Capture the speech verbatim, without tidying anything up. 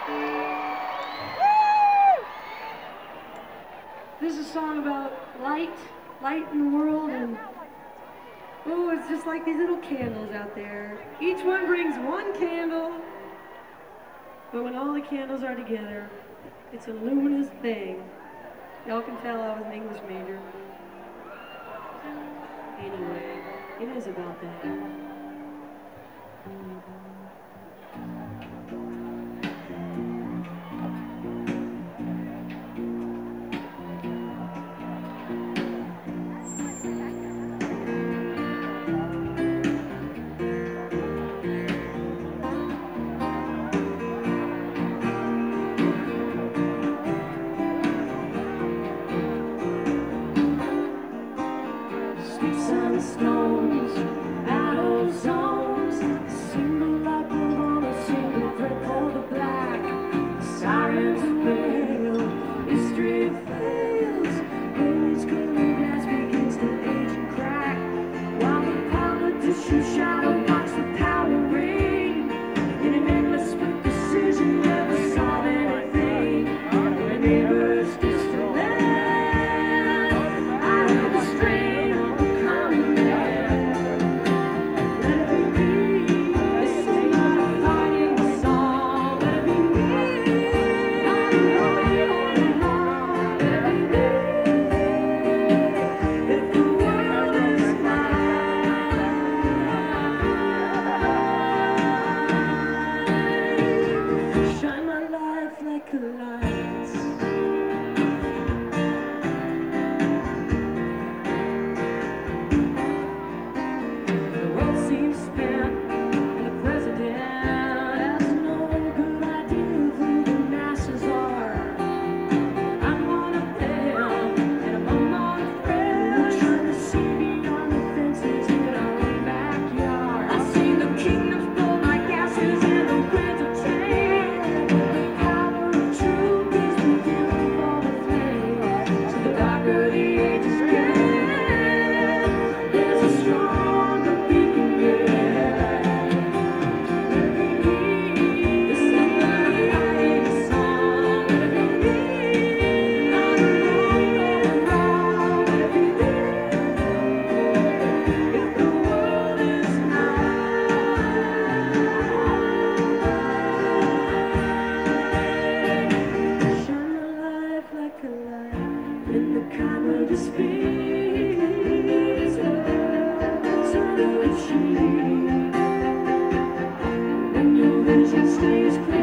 This is a song about light, light in the world, and oh, it's just like these little candles out there. Each one brings one candle, but when all the candles are together, it's a luminous thing. Y'all can tell I was an English major. Anyway, it is about that. Stones, battle zones, single light bulb on a single thread for the black. Sirens wail, history fails, rose colored glass begins to age and crack. While the politician's shadow marks the power ring, in an endless split decision, never solve anything. The neighbors distant land, I heard the strain of the common man. When your vision stays clear.